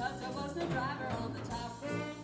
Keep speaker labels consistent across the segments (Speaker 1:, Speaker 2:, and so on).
Speaker 1: 'cause there was no driver on the top.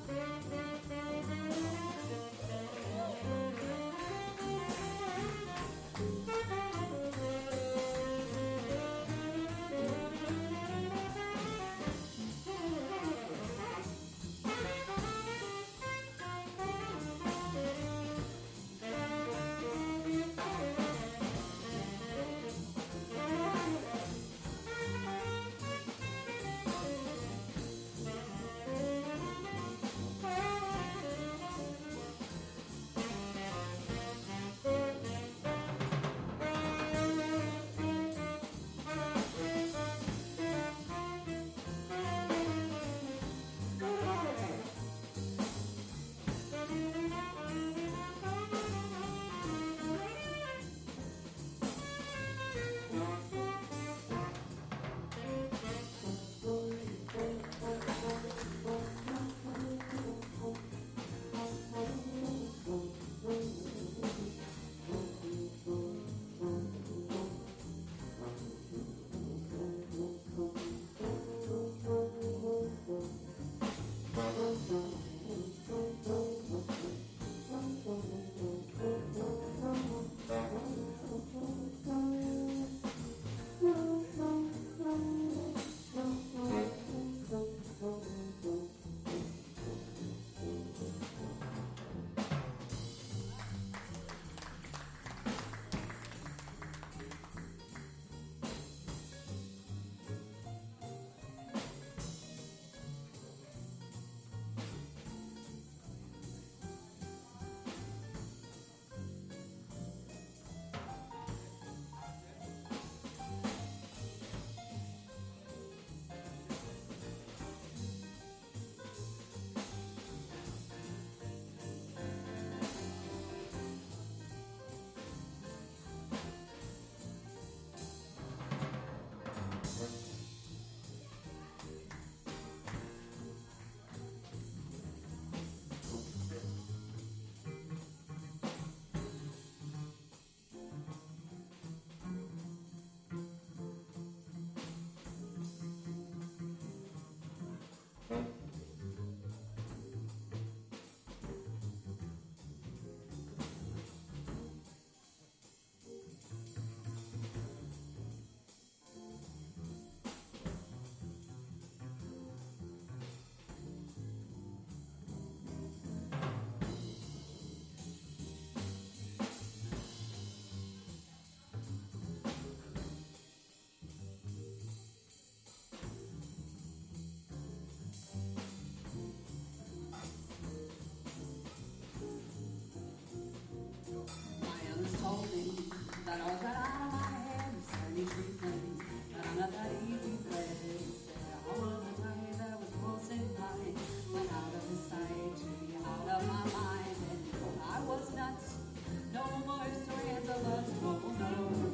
Speaker 1: Told me that I was right out of my head, certainly treat me, but I'm not that easy thread. Said I was a tongue that was pulsing high, went out of his sight to be out of my mind, and I was nuts. No more historians of us, no, no.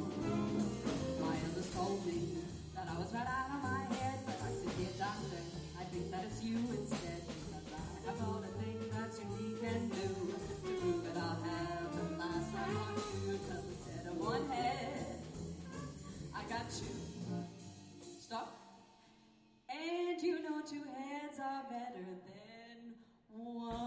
Speaker 1: My elders told me that I was right out of my head, but I said, dear doctor, I think that it's you instead, because I have all the things that's unique and new. To prove it, I'll have the last I want you, because instead of one head, I got two. Stop. And you know 2 heads are better than one.